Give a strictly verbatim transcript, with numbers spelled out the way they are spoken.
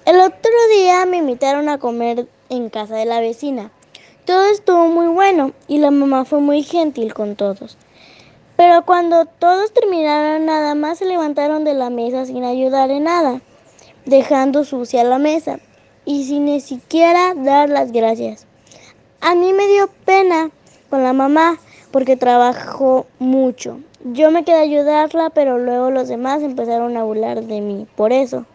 El otro día me invitaron a comer en casa de la vecina. Todo estuvo muy bueno y la mamá fue muy gentil con todos. Pero cuando todos terminaron, nada más se levantaron de la mesa sin ayudar en nada, dejando sucia la mesa y sin ni siquiera dar las gracias. A mí me dio pena con la mamá porque trabajó mucho. Yo me quedé a ayudarla, pero luego los demás empezaron a burlar de mí por eso.